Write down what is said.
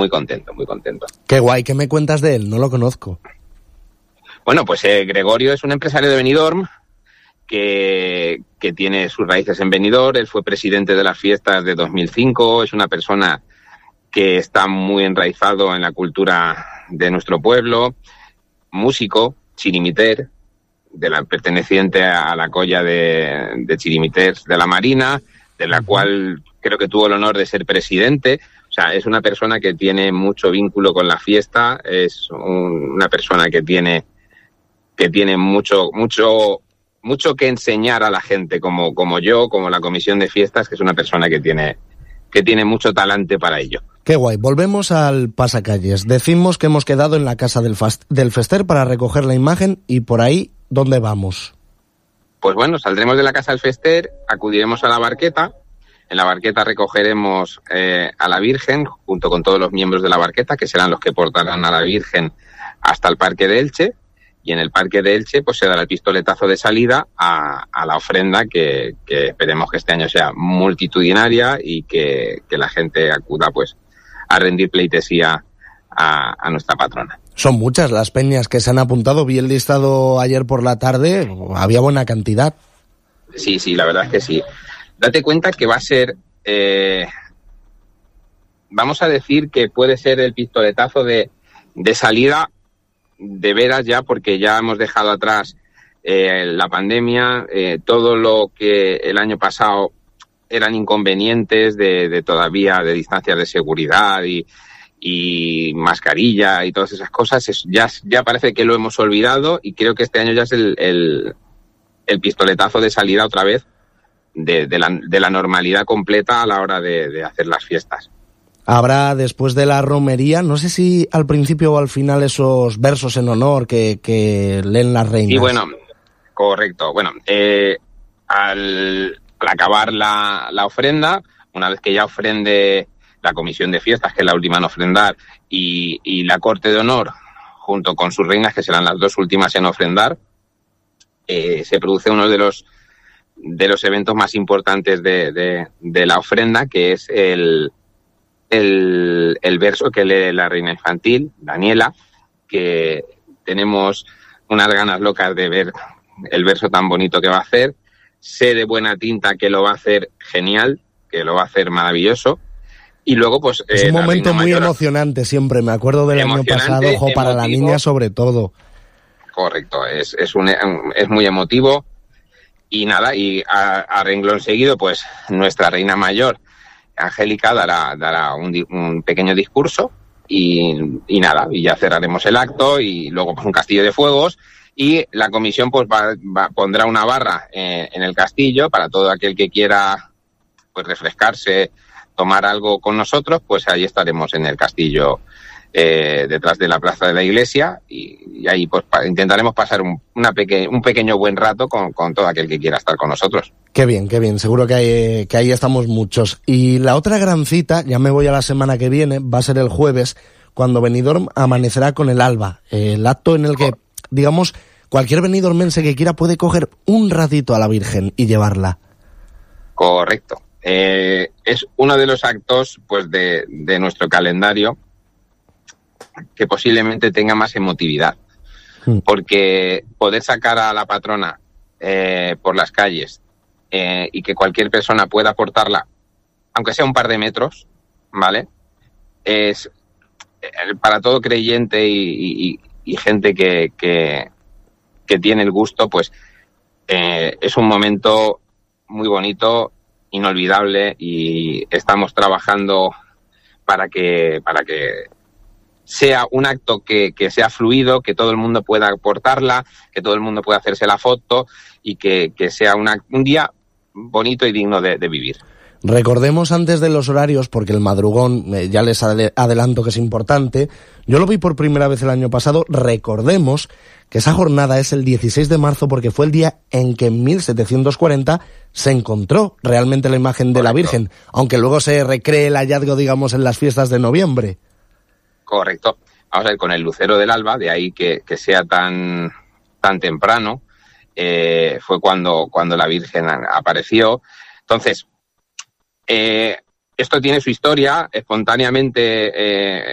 muy contento, muy contento. Qué guay, ¿qué me cuentas de él? No lo conozco. Bueno, pues Gregorio es un empresario de Benidorm que tiene sus raíces en Benidorm. Él fue presidente de las fiestas de 2005, es una persona que está muy enraizado en la cultura de nuestro pueblo, músico, chirimiter, perteneciente a la colla de chirimiters de la Marina, de la cual creo que tuvo el honor de ser presidente. O sea, es una persona que tiene mucho vínculo con la fiesta, es una persona que tiene mucho que enseñar a la gente, como yo, como la comisión de fiestas, que es una persona que tiene mucho talante para ello. Qué guay. Volvemos al pasacalles. Decimos que hemos quedado en la casa del Fester para recoger la imagen y por ahí, ¿dónde vamos? Pues bueno, saldremos de la casa del Fester, acudiremos a la barqueta. En la barqueta recogeremos a la Virgen junto con todos los miembros de la barqueta, que serán los que portarán a la Virgen hasta el Parque de Elche. Y en el Parque de Elche pues se dará el pistoletazo de salida a la ofrenda que esperemos que este año sea multitudinaria y que la gente acuda pues a rendir pleitesía a nuestra patrona. Son muchas las peñas que se han apuntado. Vi el listado ayer por la tarde, había buena cantidad. Sí, la verdad es que sí. Date cuenta que va a ser, vamos a decir que puede ser el pistoletazo de salida de veras ya, porque ya hemos dejado atrás la pandemia, todo lo que el año pasado eran inconvenientes de todavía de distancias de seguridad y mascarilla y todas esas cosas, ya parece que lo hemos olvidado y creo que este año ya es el pistoletazo de salida otra vez de la normalidad completa a la hora de hacer las fiestas. Habrá, después de la romería, no sé si al principio o al final, esos versos en honor que leen las reinas. Sí, bueno, correcto. Bueno, al acabar la ofrenda, una vez que ya ofrende la comisión de fiestas, que es la última en ofrendar, y la corte de honor, junto con sus reinas, que serán las dos últimas en ofrendar, se produce uno de los eventos más importantes de la ofrenda, que es el verso que lee la reina infantil, Daniela, que tenemos unas ganas locas de ver el verso tan bonito que va a hacer. Sé de buena tinta que lo va a hacer genial, que lo va a hacer maravilloso. Y luego, pues... es un momento muy emocionante siempre, me acuerdo del año pasado, para la niña sobre todo. Correcto, es muy emotivo. Y nada, y a renglón seguido, pues nuestra reina mayor, Angélica, dará un pequeño discurso y nada, y ya cerraremos el acto y luego pues un castillo de fuegos y la comisión pues pondrá una barra en el castillo para todo aquel que quiera pues refrescarse, tomar algo con nosotros, pues ahí estaremos en el castillo detrás de la plaza de la iglesia y ahí pues intentaremos pasar un pequeño buen rato con todo aquel que quiera estar con nosotros. Qué bien, seguro que ahí estamos muchos. Y la otra gran cita, ya me voy a la semana que viene, va a ser el jueves, cuando Benidorm amanecerá con el alba, el acto en el que, digamos, cualquier benidormense que quiera puede coger un ratito a la Virgen y llevarla. Correcto. Es uno de los actos pues de nuestro calendario que posiblemente tenga más emotividad, porque poder sacar a la patrona por las calles y que cualquier persona pueda portarla, aunque sea un par de metros, ¿vale? Es para todo creyente y gente que tiene el gusto, pues es un momento muy bonito, inolvidable, y estamos trabajando para que sea un acto que sea fluido, que todo el mundo pueda aportarla, que todo el mundo pueda hacerse la foto y que sea un día bonito y digno de vivir. Recordemos antes de los horarios, porque el madrugón, ya les adelanto que es importante, yo lo vi por primera vez el año pasado. Recordemos que esa jornada es el 16 de marzo porque fue el día en que en 1740 se encontró realmente la imagen de la Virgen, aunque luego se recree el hallazgo, digamos, en las fiestas de noviembre. Correcto. Vamos a ver, con el lucero del alba, de ahí que sea tan temprano, fue cuando la Virgen apareció. Entonces, esto tiene su historia. Espontáneamente